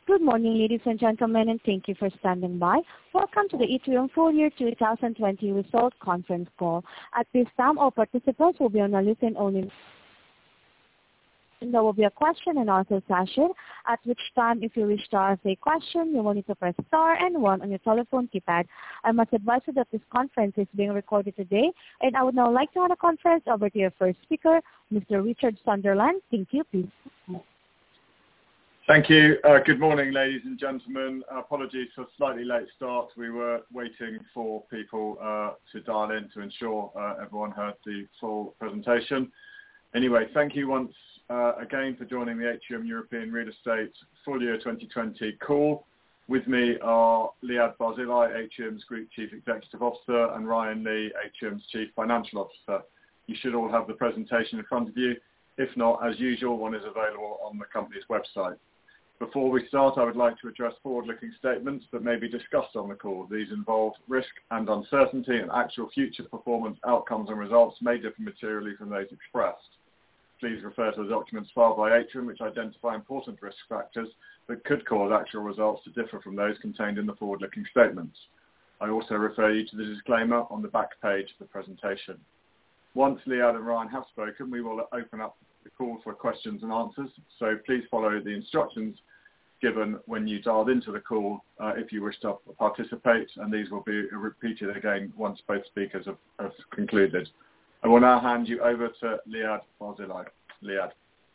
Good morning, ladies and gentlemen, and thank you for standing by. Welcome to the Atrium Full Year 2020 Results Conference Call. At this time, all participants will be on a listen-only. There will be a question and answer session, at which time, if you wish to ask a question, you will need to press star and 1 on your telephone keypad. I must advise you that this conference is being recorded today, and I would now like to hand the conference over to your first speaker, Mr. Richard Sunderland. Thank you, please. Thank you. Good morning, ladies and gentlemen. Apologies for a slightly late start. We were waiting for people to dial in to ensure everyone heard the full presentation. Anyway, thank you once again for joining the Atrium European Real Estate Full Year 2020 call. With me are Liad Barzilai, Atrium's Group Chief Executive Officer, and Ryan Lee, Atrium's Chief Financial Officer. You should all have the presentation in front of you. If not, as usual, one is available on the company's website. Before we start, I would like to address forward-looking statements that may be discussed on the call. These involve risk and uncertainty, and actual future performance outcomes and results may differ materially from those expressed. Please refer to the documents filed by Atrium, which identify important risk factors that could cause actual results to differ from those contained in the forward-looking statements. I also refer you to the disclaimer on the back page of the presentation. Once Liad and Ryan have spoken, we will open up the call for questions and answers, so please follow the instructions given when you dialed into the call if you wish to participate, and these will be repeated again once both speakers have concluded. I will now hand you over to Liad Barzilai. Liad.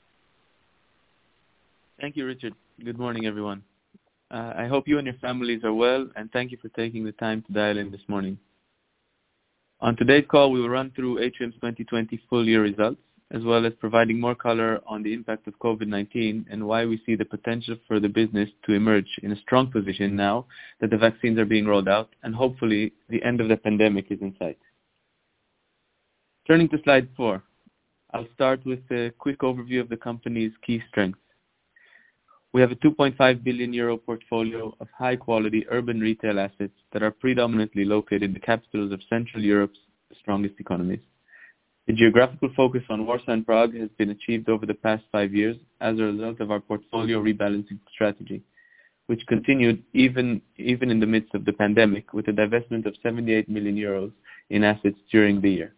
Thank you, Richard. Good morning, everyone. I hope you and your families are well, and thank you for taking the time to dial in this morning. On today's call, we will run through Atrium's 2020 full year results, as well as providing more color on the impact of COVID-19 and why we see the potential for the business to emerge in a strong position now that the vaccines are being rolled out and hopefully the end of the pandemic is in sight. Turning to slide 4, I'll start with a quick overview of the company's key strengths. We have a 2.5 billion euro portfolio of high-quality urban retail assets that are predominantly located in the capitals of Central Europe's strongest economies. The geographical focus on Warsaw and Prague has been achieved over the past 5 years as a result of our portfolio rebalancing strategy, which continued even in the midst of the pandemic with a divestment of 78 million euros in assets during the year.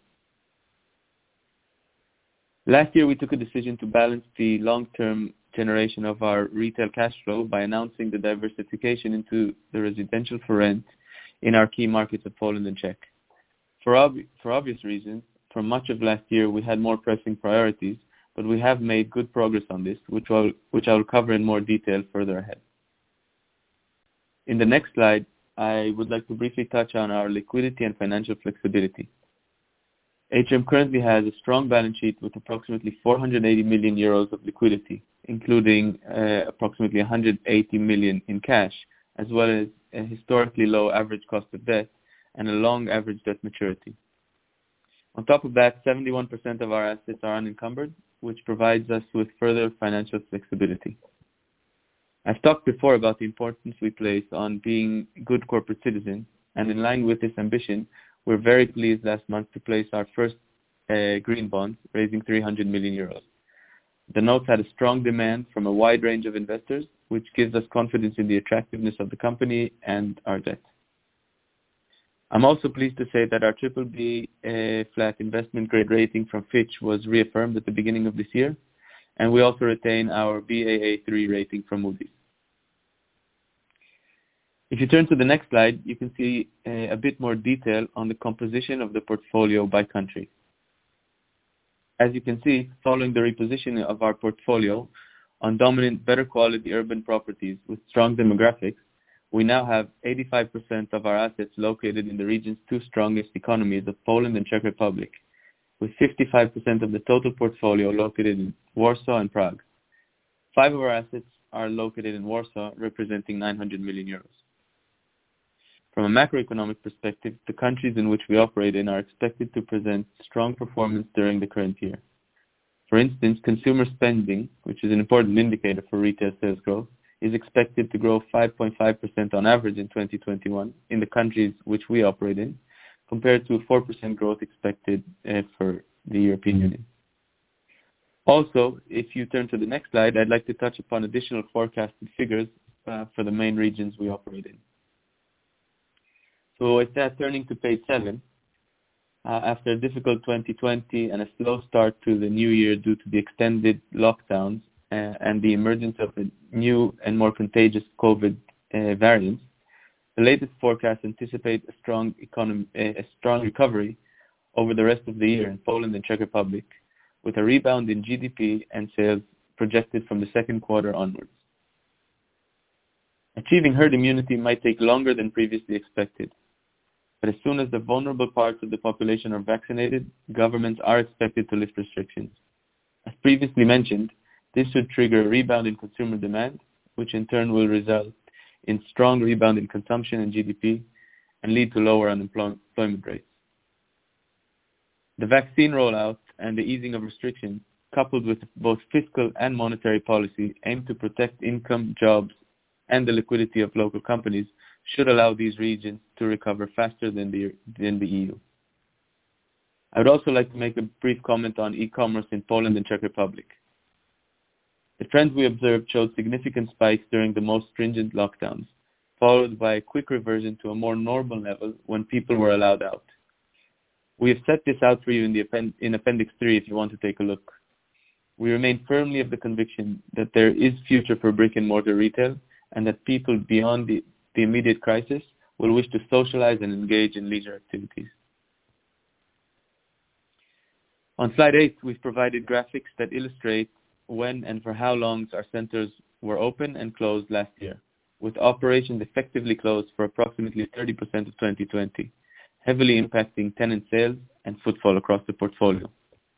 Last year, we took a decision to balance the long-term generation of our retail cash flow by announcing the diversification into the residential for rent in our key markets of Poland and Czech. For obvious reasons, for much of last year, we had more pressing priorities, but we have made good progress on this, which I will cover in more detail further ahead. In the next slide, I would like to briefly touch on our liquidity and financial flexibility. Atrium currently has a strong balance sheet with approximately 480 million euros of liquidity, including approximately 180 million in cash, as well as a historically low average cost of debt and a long average debt maturity. On top of that, 71% of our assets are unencumbered, which provides us with further financial flexibility. I've talked before about the importance we place on being good corporate citizens, and in line with this ambition, we're very pleased last month to place our first green bonds, raising 300 million euros. The notes had a strong demand from a wide range of investors, which gives us confidence in the attractiveness of the company and our debt. I'm also pleased to say that our BBB flat investment grade rating from Fitch was reaffirmed at the beginning of this year, and we also retain our Baa3 rating from Moody's. If you turn to the next slide, you can see a bit more detail on the composition of the portfolio by country. As you can see, following the repositioning of our portfolio on dominant, better quality urban properties with strong demographics, we now have 85% of our assets located in the region's two strongest economies of Poland and Czech Republic, with 55% of the total portfolio located in Warsaw and Prague. 5 of our assets are located in Warsaw, representing 900 million euros. From a macroeconomic perspective, the countries in which we operate in are expected to present strong performance during the current year. For instance, consumer spending, which is an important indicator for retail sales growth, is expected to grow 5.5% on average in 2021 in the countries which we operate in, compared to 4% growth expected for the European Union. Also, if you turn to the next slide, I'd like to touch upon additional forecasted figures for the main regions we operate in. So with that, turning to page 7, after a difficult 2020 and a slow start to the new year due to the extended lockdowns and the emergence of the new and more contagious COVID variants, the latest forecasts anticipate a strong recovery over the rest of the year in Poland and Czech Republic, with a rebound in GDP and sales projected from the second quarter onwards. Achieving herd immunity might take longer than previously expected, but as soon as the vulnerable parts of the population are vaccinated, governments are expected to lift restrictions. As previously mentioned, this should trigger a rebound in consumer demand, which in turn will result in strong rebound in consumption and GDP and lead to lower unemployment rates. The vaccine rollout and the easing of restrictions, coupled with both fiscal and monetary policy, aim to protect income, jobs, and the liquidity of local companies, should allow these regions to recover faster than the EU. I would also like to make a brief comment on e-commerce in Poland and Czech Republic. The trends we observed showed significant spikes during the most stringent lockdowns, followed by a quick reversion to a more normal level when people were allowed out. We have set this out for you in Appendix 3 if you want to take a look. We remain firmly of the conviction that there is future for brick-and-mortar retail and that people beyond the immediate crisis will wish to socialize and engage in leisure activities. On slide 8, we've provided graphics that illustrate when and for how long our centers were open and closed last year, with operations effectively closed for approximately 30% of 2020, heavily impacting tenant sales and footfall across the portfolio.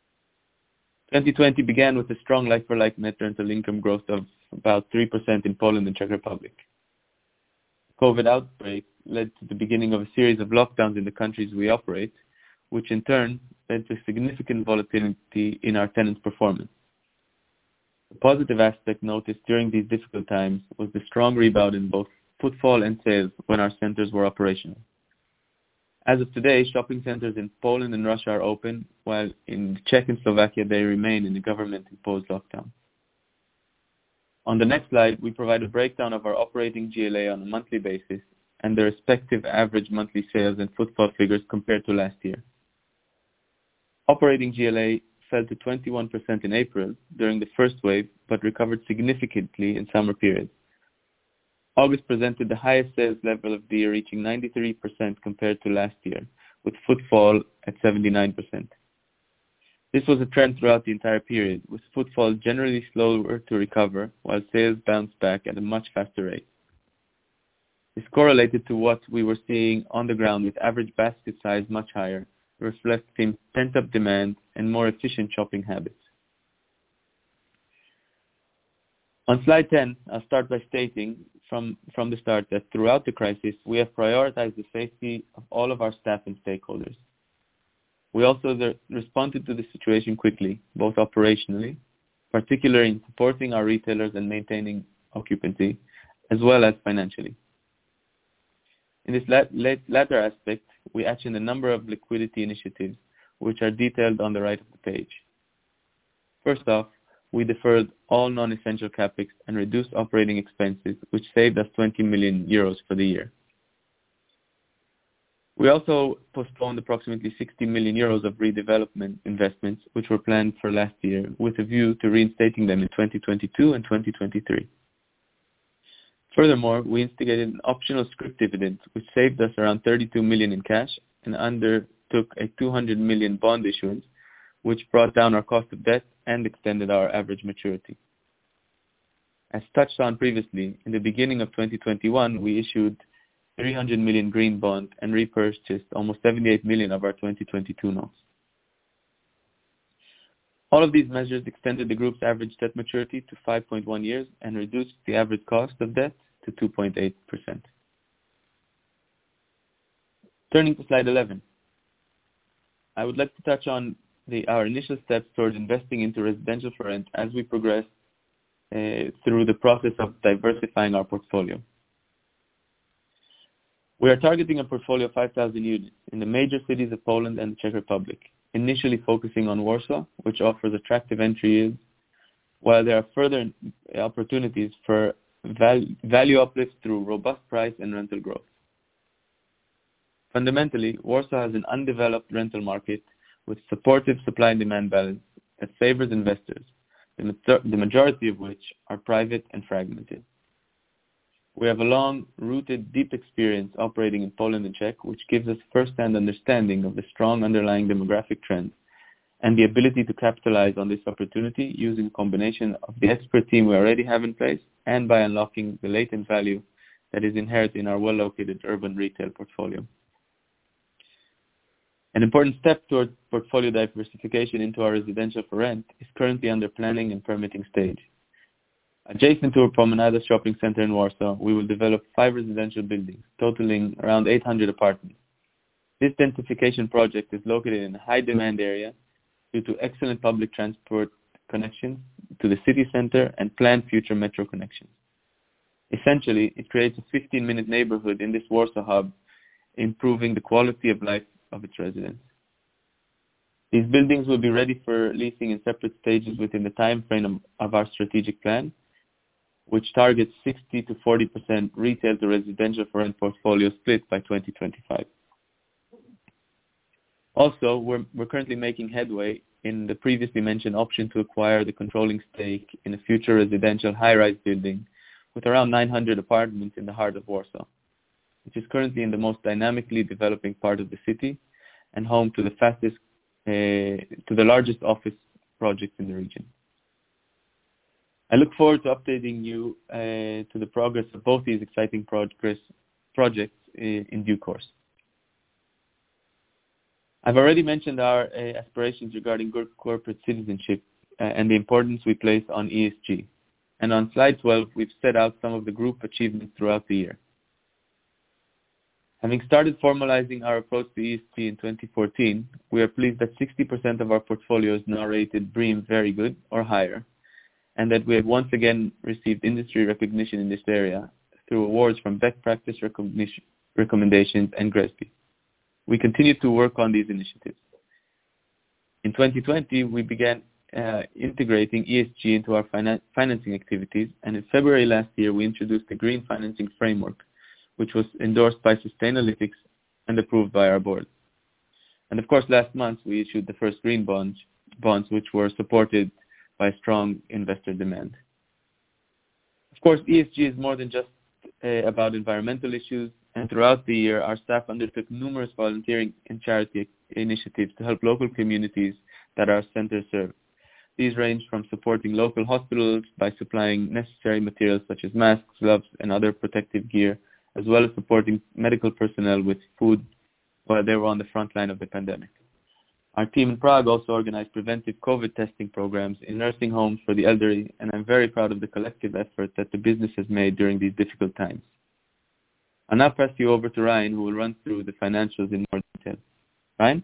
2020 began with a strong like-for-like net rental income growth of about 3% in Poland and Czech Republic. COVID outbreak led to the beginning of a series of lockdowns in the countries we operate, which in turn led to significant volatility in our tenants' performance. The positive aspect noticed during these difficult times was the strong rebound in both footfall and sales when our centers were operational. As of today, shopping centers in Poland and Russia are open, while in Czech and Slovakia they remain in the government-imposed lockdown. On the next slide, we provide a breakdown of our operating GLA on a monthly basis and the respective average monthly sales and footfall figures compared to last year. Operating GLA fell to 21% in April during the first wave, but recovered significantly in summer periods. August presented the highest sales level of the year, reaching 93% compared to last year, with footfall at 79%. This was a trend throughout the entire period, with footfall generally slower to recover, while sales bounced back at a much faster rate. This correlated to what we were seeing on the ground, with average basket size much higher, reflecting pent-up demand and more efficient shopping habits. On slide 10, I'll start by stating from the start that throughout the crisis, we have prioritized the safety of all of our staff and stakeholders. We also responded to the situation quickly, both operationally, particularly in supporting our retailers and maintaining occupancy, as well as financially. In this latter aspect, we actioned a number of liquidity initiatives, which are detailed on the right of the page. First off, we deferred all non-essential capex and reduced operating expenses, which saved us 20 million euros for the year. We also postponed approximately 60 million euros of redevelopment investments, which were planned for last year, with a view to reinstating them in 2022 and 2023. Furthermore, we instigated an optional scrip dividend, which saved us around 32 million in cash, and undertook a 200 million bond issuance, which brought down our cost of debt and extended our average maturity. As touched on previously, in the beginning of 2021, we issued 300 million green bond and repurchased almost 78 million of our 2022 notes. All of these measures extended the group's average debt maturity to 5.1 years and reduced the average cost of debt to 2.8%. Turning to slide 11, I would like to touch on our initial steps towards investing into residential for rent as we progress through the process of diversifying our portfolio. We are targeting a portfolio of 5,000 units in the major cities of Poland and the Czech Republic, initially focusing on Warsaw, which offers attractive entry yields, while there are further opportunities for value uplift through robust price and rental growth. Fundamentally, Warsaw has an undeveloped rental market with supportive supply and demand balance that favors investors, the majority of which are private and fragmented. We have a long-rooted, deep experience operating in Poland and Czech, which gives us first-hand understanding of the strong underlying demographic trends and the ability to capitalize on this opportunity using a combination of the expert team we already have in place and by unlocking the latent value that is inherent in our well-located urban retail portfolio. An important step towards portfolio diversification into our residential for rent is currently under planning and permitting stage. Adjacent to our Promenada shopping center in Warsaw, we will develop 5 residential buildings, totaling around 800 apartments. This densification project is located in a high-demand area due to excellent public transport connections to the city center and planned future metro connections. Essentially, it creates a 15-minute neighborhood in this Warsaw hub, improving the quality of life of its residents. These buildings will be ready for leasing in separate stages within the time frame of our strategic plan, which targets 60 to 40% retail to residential for rent portfolio split by 2025. Also, we're currently making headway in the previously mentioned option to acquire the controlling stake in a future residential high-rise building with around 900 apartments in the heart of Warsaw, which is currently in the most dynamically developing part of the city and home to the largest office project in the region. I look forward to updating you to the progress of both these exciting projects in due course. I've already mentioned our aspirations regarding good corporate citizenship and the importance we place on ESG. And on slide 12, we've set out some of the group achievements throughout the year. Having started formalizing our approach to ESG in 2014, we are pleased that 60% of our portfolio is now rated BREEAM Very Good or higher, and that we have once again received industry recognition in this area through awards from Best Practice Recommendations and GRESB. We continue to work on these initiatives. In 2020, we began integrating ESG into our financing activities, and in February last year, we introduced the Green Financing Framework, which was endorsed by Sustainalytics and approved by our board. And of course, last month, we issued the first green bonds, which were supported by strong investor demand. Of course, ESG is more than just about environmental issues, and throughout the year, our staff undertook numerous volunteering and charity initiatives to help local communities that our centers serve. These range from supporting local hospitals by supplying necessary materials such as masks, gloves, and other protective gear, as well as supporting medical personnel with food while they were on the front line of the pandemic. Our team in Prague also organized preventive COVID testing programs in nursing homes for the elderly, and I'm very proud of the collective effort that the business has made during these difficult times. I'll now pass you over to Ryan, who will run through the financials in more detail. Ryan?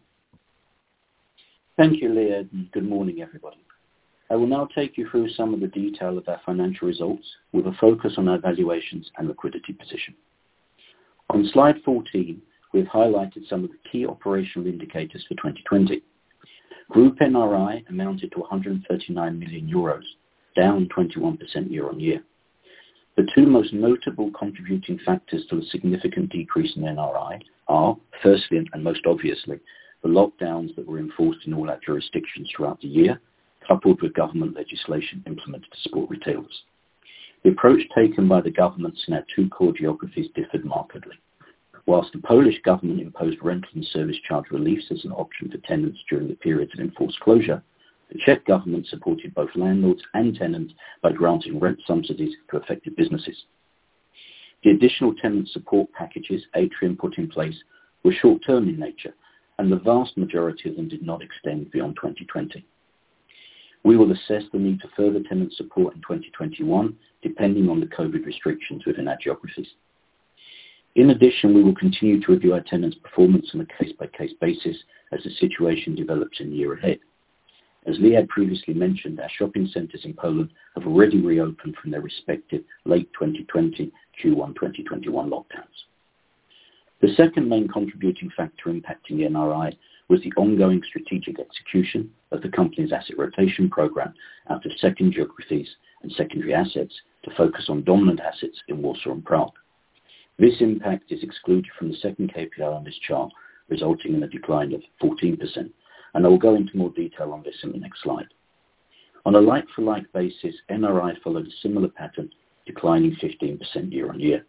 Thank you, Leah, and good morning, everybody. I will now take you through some of the detail of our financial results with a focus on our valuations and liquidity position. On slide 14, we have highlighted some of the key operational indicators for 2020. Group NRI amounted to 139 million euros, down 21% year on year. The two most notable contributing factors to the significant decrease in NRI are, firstly and most obviously, the lockdowns that were enforced in all our jurisdictions throughout the year, coupled with government legislation implemented to support retailers. The approach taken by the governments in our two core geographies differed markedly. Whilst the Polish government imposed rental and service charge reliefs as an option for tenants during the periods of enforced closure, the Czech government supported both landlords and tenants by granting rent subsidies to affected businesses. The additional tenant support packages Atrium put in place were short-term in nature, and the vast majority of them did not extend beyond 2020. We will assess the need for further tenant support in 2021, depending on the COVID restrictions within our geographies. In addition, we will continue to review our tenants' performance on a case-by-case basis as the situation develops in the year ahead. As Lee had previously mentioned, our shopping centres in Poland have already reopened from their respective late 2020, Q1 2021 lockdowns. The second main contributing factor impacting the NRI was the ongoing strategic execution of the company's asset rotation program out of second geographies and secondary assets to focus on dominant assets in Warsaw and Prague. This impact is excluded from the second KPI on this chart, resulting in a decline of 14%, and I will go into more detail on this in the next slide. On a like-for-like basis, NRI followed a similar pattern, declining 15% year-on-year.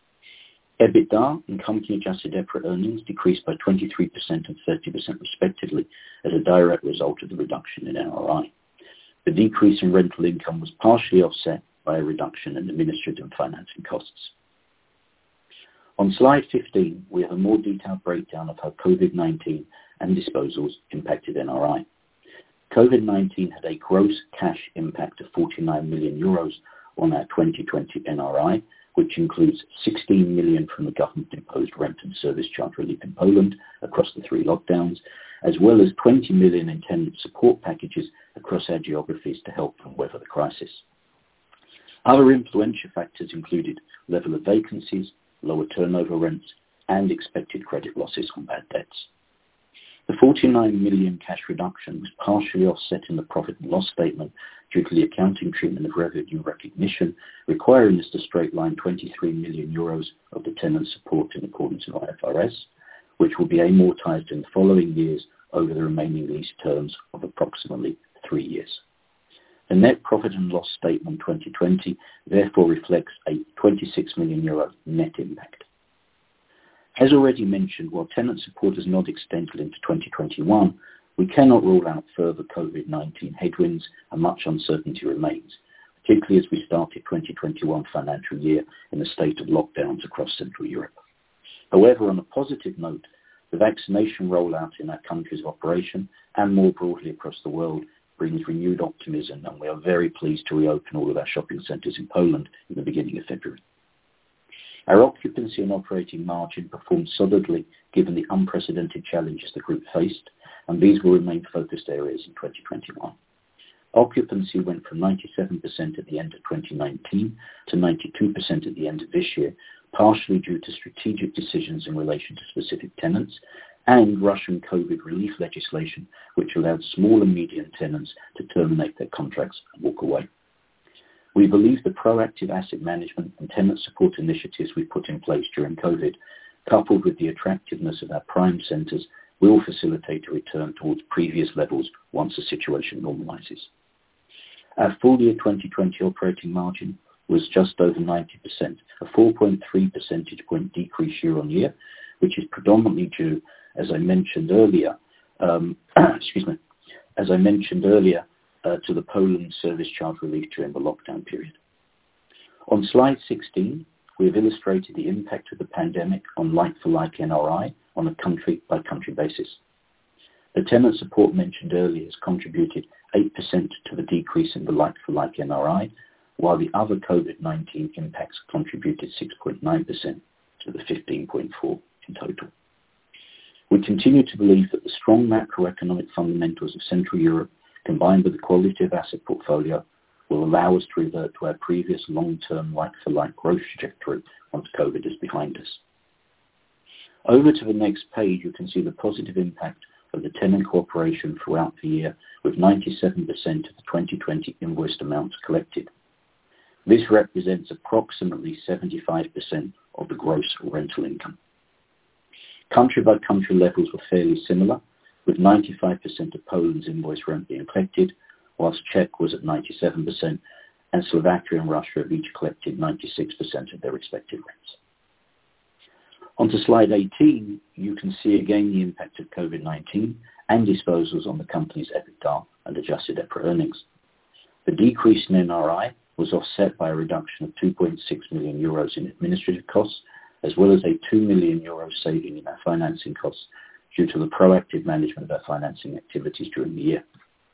EBITDA and company-adjusted EPRA earnings decreased by 23% and 30% respectively as a direct result of the reduction in NRI. The decrease in rental income was partially offset by a reduction in administrative and financing costs. On slide 15, we have a more detailed breakdown of how COVID-19 and disposals impacted NRI. COVID-19 had a gross cash impact of 49 million euros on our 2020 NRI, which includes 16 million from the government-imposed rent and service charge relief in Poland across the 3 lockdowns, as well as 20 million in tenant support packages across our geographies to help them weather the crisis. Other influential factors included level of vacancies, lower turnover rents, and expected credit losses on bad debts. The 49 million cash reduction was partially offset in the profit and loss statement due to the accounting treatment of revenue recognition, requiring us to straight line 23 million euros of the tenant support in accordance with IFRS, which will be amortized in the following years over the remaining lease terms of approximately 3 years. The net profit and loss statement 2020 therefore reflects a 26 million euro net impact. As already mentioned, while tenant support has not extended into 2021, we cannot rule out further COVID-19 headwinds and much uncertainty remains, particularly as we started 2021 financial year in a state of lockdowns across Central Europe. However, on a positive note, the vaccination rollout in our countries of operation and more broadly across the world brings renewed optimism, and we are very pleased to reopen all of our shopping centres in Poland in the beginning of February. Our occupancy and operating margin performed solidly given the unprecedented challenges the group faced, and these will remain focused areas in 2021. Occupancy went from 97% at the end of 2019 to 92% at the end of this year, partially due to strategic decisions in relation to specific tenants and Russian COVID relief legislation, which allowed small and medium tenants to terminate their contracts and walk away. We believe the proactive asset management and tenant support initiatives we put in place during COVID, coupled with the attractiveness of our prime centres, will facilitate a return towards previous levels once the situation normalises. Our full year 2020 operating margin was just over 90%, a 4.3 percentage point decrease year on year, which is predominantly due, as I mentioned earlier, to the Poland service charge relief during the lockdown period. On slide 16, we have illustrated the impact of the pandemic on like-for-like NRI on a country-by-country basis. The tenant support mentioned earlier has contributed 8% to the decrease in the like-for-like NRI, while the other COVID-19 impacts contributed 6.9% to the 15.4% in total. We continue to believe that the strong macroeconomic fundamentals of Central Europe, combined with the quality of asset portfolio, will allow us to revert to our previous long-term like-for-like growth trajectory once COVID is behind us. Over to the next page, you can see the positive impact of the tenant cooperation throughout the year, with 97% of the 2020 invoiced amounts collected. This represents approximately 75% of the gross rental income. Country-by-country levels were fairly similar, with 95% of Poland's invoice rent being collected, whilst Czech was at 97%, and Slovakia and Russia have each collected 96% of their respective rents. On to slide 18, you can see again the impact of COVID-19 and disposals on the company's EBITDA and adjusted EPRA earnings. The decrease in NRI was offset by a reduction of 2.6 million euros in administrative costs, as well as a 2 million euros saving in our financing costs due to the proactive management of our financing activities during the year.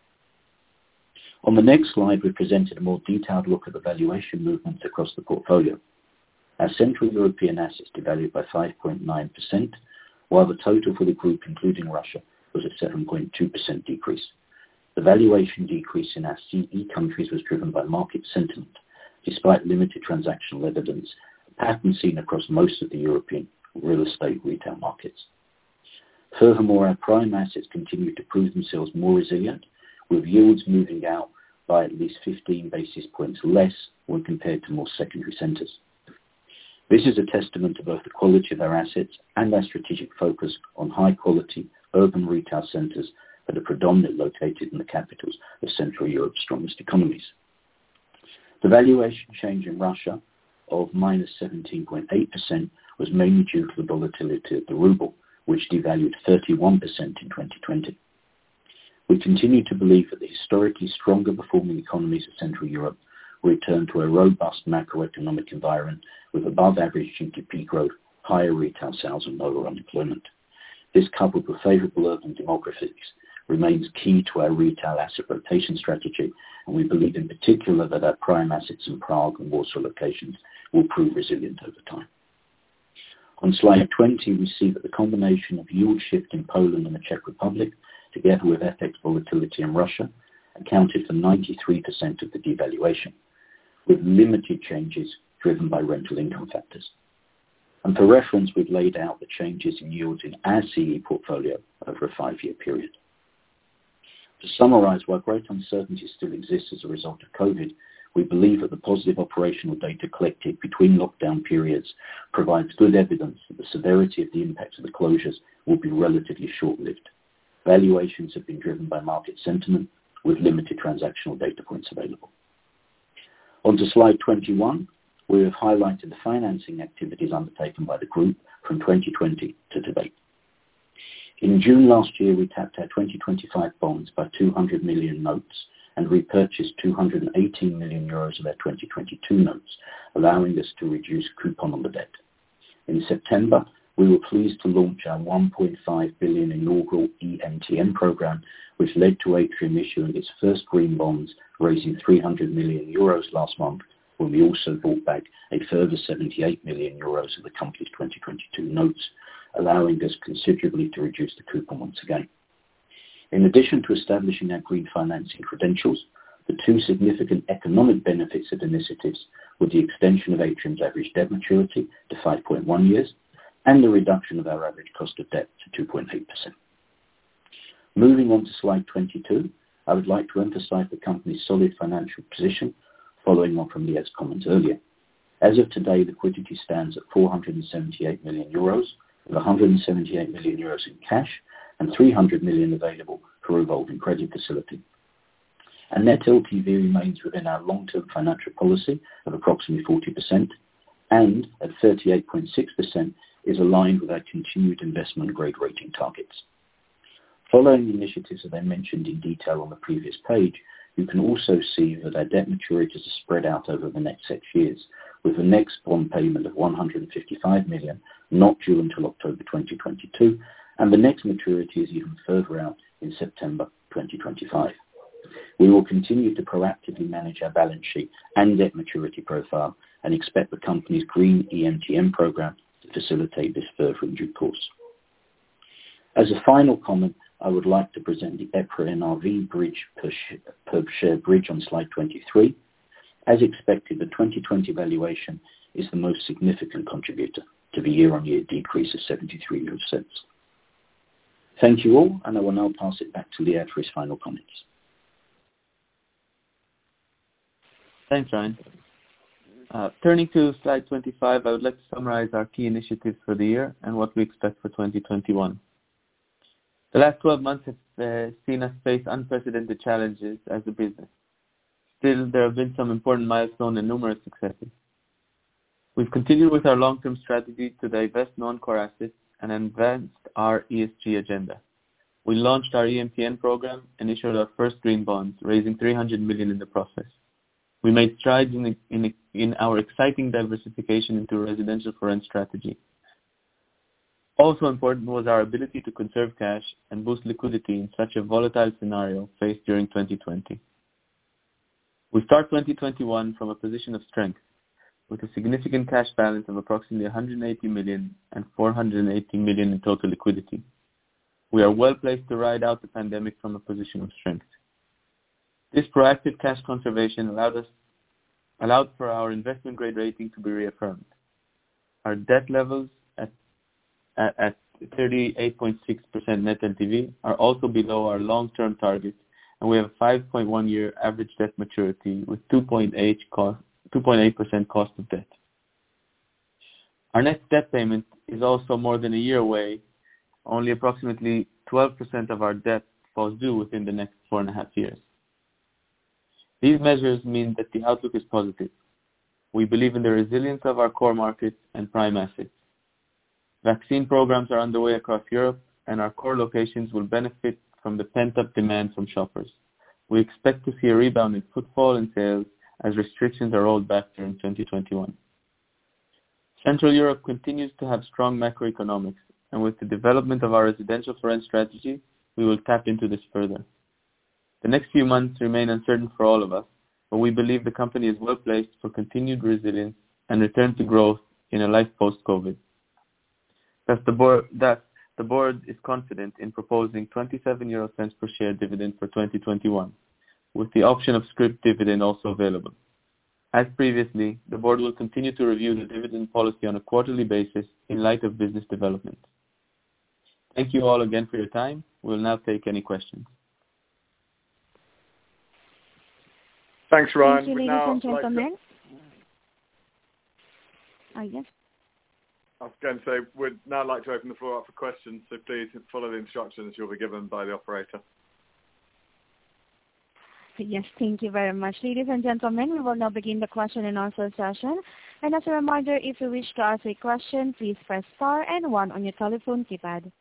On the next slide, we presented a more detailed look at the valuation movements across the portfolio. Our Central European assets devalued by 5.9%, while the total for the group, including Russia, was a 7.2% decrease. The valuation decrease in our CE countries was driven by market sentiment, despite limited transactional evidence, a pattern seen across most of the European real estate retail markets. Furthermore, our prime assets continued to prove themselves more resilient, with yields moving out by at least 15 basis points less when compared to more secondary centres. This is a testament to both the quality of our assets and our strategic focus on high-quality urban retail centres that are predominantly located in the capitals of Central Europe's strongest economies. The valuation change in Russia of minus 17.8% was mainly due to the volatility of the ruble, which devalued 31% in 2020. We continue to believe that the historically stronger performing economies of Central Europe will return to a robust macroeconomic environment with above average GDP growth, higher retail sales and lower unemployment. This, coupled with favourable urban demographics, remains key to our retail asset rotation strategy, and we believe in particular that our prime assets in Prague and Warsaw locations will prove resilient over time. On slide 20, we see that the combination of yield shift in Poland and the Czech Republic, together with FX volatility in Russia, accounted for 93% of the devaluation, with limited changes driven by rental income factors. And for reference, we've laid out the changes in yields in our CE portfolio over a 5-year period. To summarise, while great uncertainty still exists as a result of COVID, we believe that the positive operational data collected between lockdown periods provides good evidence that the severity of the impact of the closures will be relatively short-lived. Valuations have been driven by market sentiment, with limited transactional data points available. On to slide 21, we have highlighted the financing activities undertaken by the group from 2020 to date. In June last year, we tapped our 2025 bonds by 200 million notes and repurchased 218 million euros of our 2022 notes, allowing us to reduce coupon on the debt. In September, we were pleased to launch our 1.5 billion inaugural EMTN program, which led to Atrium issuing its first green bonds, raising 300 million euros last month, when we also bought back a further 78 million euros of the company's 2022 notes, allowing us considerably to reduce the coupon once again. In addition to establishing our green financing credentials, the two significant economic benefits of initiatives were the extension of Atrium's average debt maturity to 5.1 years and the reduction of our average cost of debt to 2.8%. Moving on to slide 22, I would like to emphasize the company's solid financial position, following on from Leah's comments earlier. As of today, liquidity stands at 478 million euros, with 178 million euros in cash and 300 million available for a revolving credit facility. And net LTV remains within our long-term financial policy of approximately 40%, and at 38.6% is aligned with our continued investment grade rating targets. Following the initiatives that I mentioned in detail on the previous page, you can also see that our debt maturities are spread out over the next 6 years, with the next bond payment of 155 million not due until October 2022, and the next maturity is even further out in September 2025. We will continue to proactively manage our balance sheet and debt maturity profile and expect the company's green EMTN program to facilitate this further in due course. As a final comment, I would like to present the EPRA NRV bridge per share bridge on slide 23. As expected, the 2020 valuation is the most significant contributor to the year-on-year decrease of 73 cents. Thank you all, and I will now pass it back to Leah for his final comments. Thanks, Ryan. Turning to slide 25, I would like to summarize our key initiatives for the year and what we expect for 2021. The last 12 months have seen us face unprecedented challenges as a business. Still, there have been some important milestones and numerous successes. We've continued with our long-term strategy to divest non-core assets and advanced our ESG agenda. We launched our EMTN program and issued our first green bonds, raising 300 million in the process. We made strides in our exciting diversification into a residential for rent strategy. Also important was our ability to conserve cash and boost liquidity in such a volatile scenario faced during 2020. We start 2021 from a position of strength, with a significant cash balance of approximately 180 million and 480 million in total liquidity. We are well placed to ride out the pandemic from a position of strength. This proactive cash conservation allowed for our investment grade rating to be reaffirmed. Our debt levels at 38.6% net LTV are also below our long-term target and we have a 5.1-year average debt maturity with 2.8% cost of debt. Our next debt payment is also more than a year away. Only approximately 12% of our debt falls due within the next 4.5 years. These measures mean that the outlook is positive. We believe in the resilience of our core markets and prime assets. Vaccine programs are underway across Europe, and our core locations will benefit from the pent-up demand from shoppers. We expect to see a rebound in footfall and sales as restrictions are rolled back during 2021. Central Europe continues to have strong macroeconomics, and with the development of our residential for rent strategy, we will tap into this further. The next few months remain uncertain for all of us, but we believe the company is well placed for continued resilience and return to growth in a life post-COVID. Thus, the board is confident in proposing 0.27 per share dividend for 2021, with the option of scrip dividend also available. As previously, the board will continue to review the dividend policy on a quarterly basis in light of business development. Thank you all again for your time. We will now take any questions. Thanks, Ryan. Thank you, ladies and gentlemen. Yes. I was going to say, we'd now like to open the floor up for questions, so please follow the instructions you'll be given by the operator. Yes, thank you very much. Ladies and gentlemen, we will now begin the question and answer session. And as a reminder, if you wish to ask a question, please press star and 1 on your telephone keypad.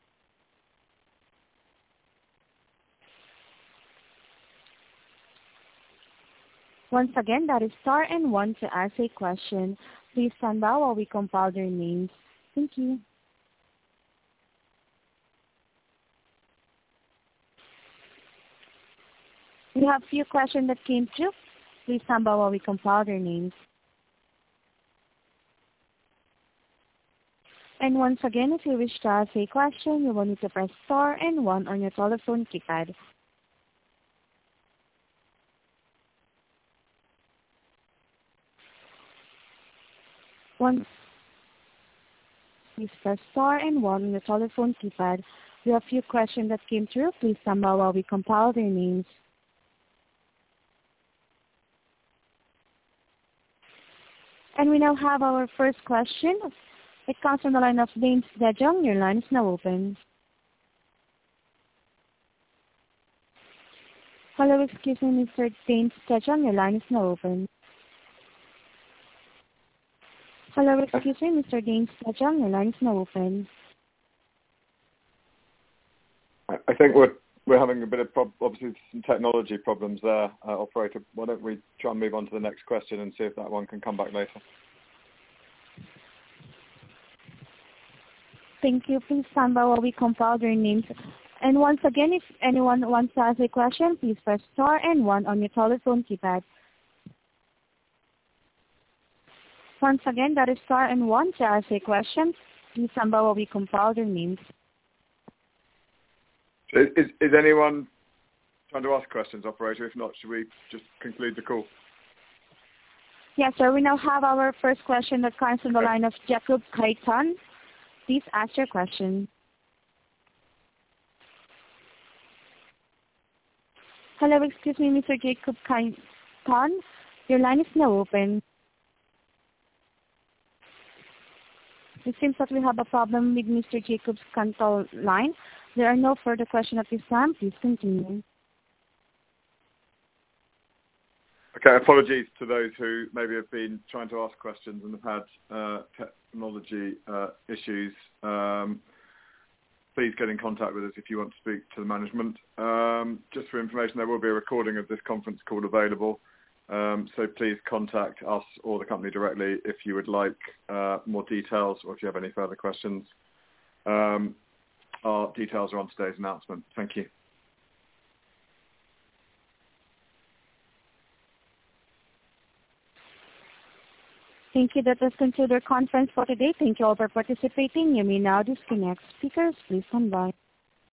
Once again, that is star and 1 to ask a question. Please stand by while we compile their names. Thank you. We have a few questions that came through. Please stand by while we compile their names. And once again, if you wish to ask a question, you will need to press star and 1 on your telephone keypad. Please press star and 1 on your telephone keypad. We have a few questions that came through. Please stand by while we compile their names. And we now have our first question. It comes from the line of Danes Dejong. Your line is now open. Hello, excuse me, Mr. Danes Dejong. Your line is now open. Hello, excuse me, Mr. Danes Dejong. Your line is now open. I think we're having a bit of obviously some technology problems there, operator. Why don't we try and move on to the next question and see if that one can come back later. Thank you. Please stand by while we compile their names. And once again, if anyone wants to ask a question, please press star and 1 on your telephone keypad. Once again, that is star and 1 to ask a question. Please stand by while we compile their names. Is anyone trying to ask questions, operator? If not, should we just conclude the call? Yes, sir. We now have our first question that comes from the line of Jacob Kaitan. Please ask your question. Hello, excuse me, Mr. Jacob Kaitan. Your line is now open. It seems that we have a problem with Mr. Jacob's Kaitan line. There are no further questions at this time. Please continue. Okay, apologies to those who maybe have been trying to ask questions and have had technology issues. Please get in contact with us if you want to speak to the management. Just for information, there will be a recording of this conference call available. So please contact us or the company directly if you would like more details or if you have any further questions. Our details are on today's announcement. Thank you. Thank you. That does conclude our conference for today. Thank you all for participating. You may now disconnect. Speakers, please stand by.